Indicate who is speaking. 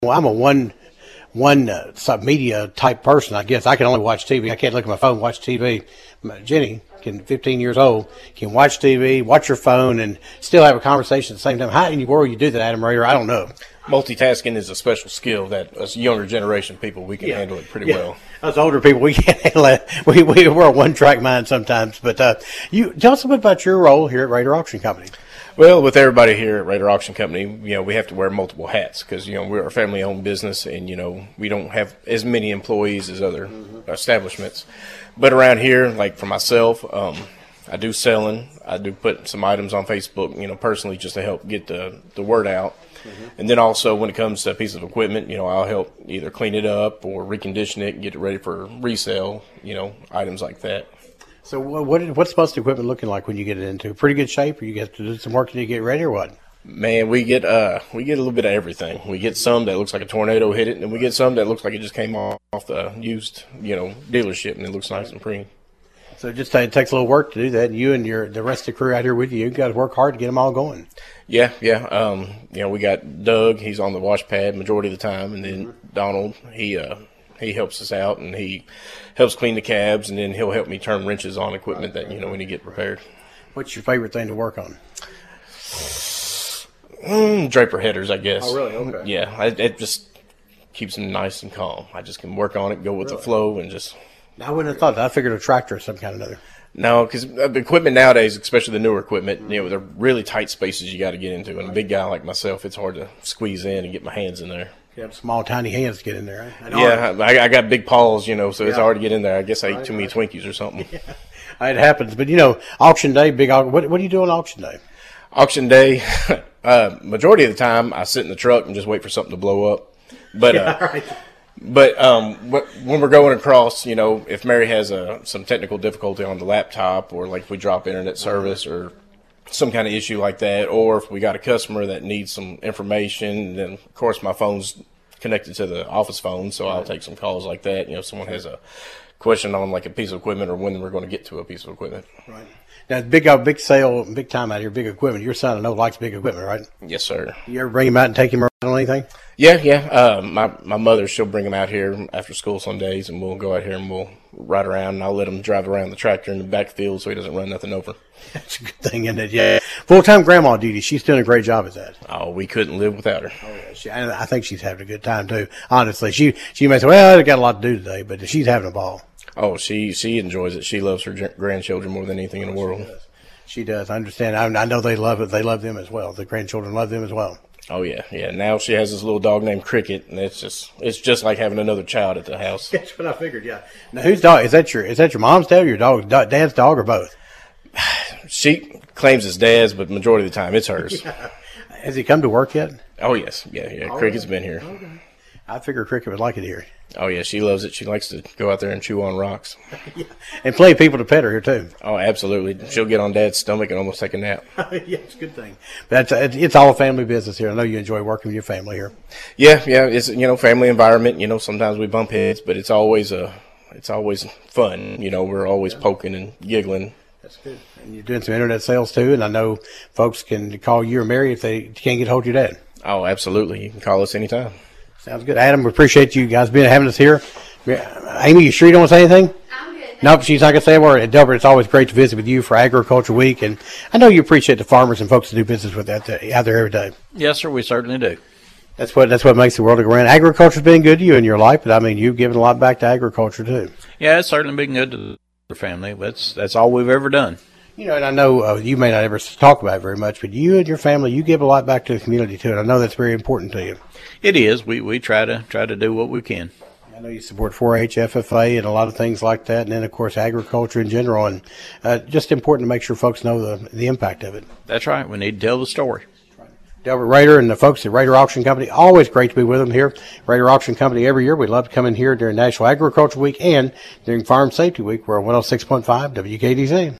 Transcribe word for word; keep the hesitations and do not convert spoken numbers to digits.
Speaker 1: Well, I'm a one one uh, sub media type person. I guess I can only watch T V. I can't look at my phone and watch T V. Jenny, can fifteen years old, can watch T V, watch your phone, and still have a conversation at the same time. How in the world you do that, Adam Rader? I don't know.
Speaker 2: Multitasking is a special skill that us younger generation people, we can
Speaker 1: Yeah.
Speaker 2: handle it pretty
Speaker 1: Yeah.
Speaker 2: well.
Speaker 1: Us older people, we can't handle it. We, we, we're a one-track mind sometimes. But uh, you tell us a bit about your role here at Rader Auction Company.
Speaker 2: Well, with everybody here at Rader Auction Company, you know, we have to wear multiple hats because, you know, we're a family-owned business and, you know, we don't have as many employees as other mm-hmm. establishments. But around here, like for myself, um, I do selling. I do put some items on Facebook, you know, personally just to help get the, the word out. Mm-hmm. And then also when it comes to a piece of equipment, you know, I'll help either clean it up or recondition it and get it ready for resale, you know, items like that.
Speaker 1: So what what's most of the equipment looking like when you get it into pretty good shape, or you get to do some work and you get ready, or what?
Speaker 2: Man, we get uh we get a little bit of everything. We get some that looks like a tornado hit it, and we get some that looks like it just came off the used, you know, dealership, and it looks nice and pretty.
Speaker 1: So it just it takes a little work to do that. And you and your the rest of the crew out here with you, you got to work hard to get them all going.
Speaker 2: Yeah, yeah. Um, you know, we got Doug. He's on the wash pad majority of the time, and then mm-hmm. Donald. He uh he helps us out, and he helps clean the cabs, and then he'll help me turn wrenches on equipment that, you know, when you get repaired.
Speaker 1: What's your favorite thing to work on?
Speaker 2: Mm, Draper headers, I guess.
Speaker 1: Oh, really? Okay.
Speaker 2: Yeah, I, it just keeps them nice and calm. I just can work on it, go with really? the flow, and just.
Speaker 1: I wouldn't have thought that. I figured a tractor or some kind of another.
Speaker 2: No, because equipment nowadays, especially the newer equipment, you know, they're really tight spaces you got to get into. And a big guy like myself, it's hard to squeeze in and get my hands in there.
Speaker 1: You have small, tiny hands to get in there. Right?
Speaker 2: Yeah, I, I got big paws, you know, so yeah. It's hard to get in there. I guess I
Speaker 1: right,
Speaker 2: ate too right. many Twinkies or something.
Speaker 1: Yeah. It happens. But, you know, auction day, big what, what do you do on auction day?
Speaker 2: Auction day, uh, majority of the time, I sit in the truck and just wait for something to blow up. But
Speaker 1: yeah,
Speaker 2: uh,
Speaker 1: right.
Speaker 2: But um, when we're going across, you know, if Mary has a, some technical difficulty on the laptop, or like if we drop internet service or some kind of issue like that, or if we got a customer that needs some information, then of course my phone's connected to the office phone, so I'll take some calls like that. You know, if someone has a question on like a piece of equipment or when we're going to get to a piece of equipment.
Speaker 1: Right. Now, big uh, big sale, big time out here, big equipment. Your son, I know, likes big equipment, right?
Speaker 2: Yes, sir.
Speaker 1: You ever bring him out and take him around on anything?
Speaker 2: Yeah, yeah. Uh, my my mother, she'll bring him out here after school some days, and we'll go out here and we'll ride around, and I'll let him drive around the tractor in the backfield so he doesn't run nothing over.
Speaker 1: That's a good thing, isn't it? Yeah. Full-time grandma duty. She's doing a great job at that.
Speaker 2: Oh, we couldn't live without her.
Speaker 1: Oh, yeah. She, I think she's having a good time, too. Honestly, she she may say, well, I got a lot to do today, but she's having a ball.
Speaker 2: Oh, she, she enjoys it. She loves her grandchildren more than anything in the world.
Speaker 1: She does. She does. I understand. I, I know they love it. They love them as well. The grandchildren love them as well.
Speaker 2: Oh, yeah. Yeah. Now she has this little dog named Cricket, and it's just it's just like having another child at the house.
Speaker 1: That's what I figured, yeah. Now, whose dog? Is that your Is that your mom's dog or your dog, dad's dog, or both?
Speaker 2: She claims it's dad's, but majority of the time it's hers.
Speaker 1: Yeah. Has he come to work yet?
Speaker 2: Oh, yes. Yeah, yeah. Oh, Cricket's been here.
Speaker 1: Okay. I figured Cricket would like it here.
Speaker 2: Oh, yeah. She loves it. She likes to go out there and chew on rocks.
Speaker 1: Yeah. And plenty of people to pet her here, too.
Speaker 2: Oh, absolutely. She'll get on Dad's stomach and almost take a nap.
Speaker 1: Yeah, it's a good thing. But that's, it's all a family business here. I know you enjoy working with your family here.
Speaker 2: Yeah, yeah. It's, you know, family environment. You know, sometimes we bump heads, but it's always a, it's always fun. You know, we're always yeah. poking and giggling.
Speaker 1: That's good. And you're doing some internet sales, too, and I know folks can call you or Mary if they can't get hold of your dad.
Speaker 2: Oh, absolutely. You can call us anytime.
Speaker 1: Sounds good. Adam, we appreciate you guys being having us here. Amy, you sure you don't want to say anything?
Speaker 3: I'm good.
Speaker 1: Nope, she's not going to say a word. Delbert, it's always great to visit with you for Agriculture Week, and I know you appreciate the farmers and folks that do business with that out there every day.
Speaker 4: Yes, sir, we certainly do.
Speaker 1: That's what that's what makes the world go round. Agriculture's been good to you in your life, but I mean, you've given a lot back to agriculture too.
Speaker 4: Yeah, it's certainly been good to the family. That's that's all we've ever done.
Speaker 1: You know, and I know uh, you may not ever talk about it very much, but you and your family, you give a lot back to the community too, and I know that's very important to you.
Speaker 4: It is. We we try to try to do what we can.
Speaker 1: I know you support four H, F F A, and a lot of things like that, and then of course agriculture in general, and uh, just important to make sure folks know the the impact of it.
Speaker 4: That's right. We need to tell the story.
Speaker 1: Delbert Rader and the folks at Rader Auction Company, always great to be with them here. Rader Auction Company every year. We'd love to come in here during National Agriculture Week and during Farm Safety Week. We're on one oh six point five W K D C.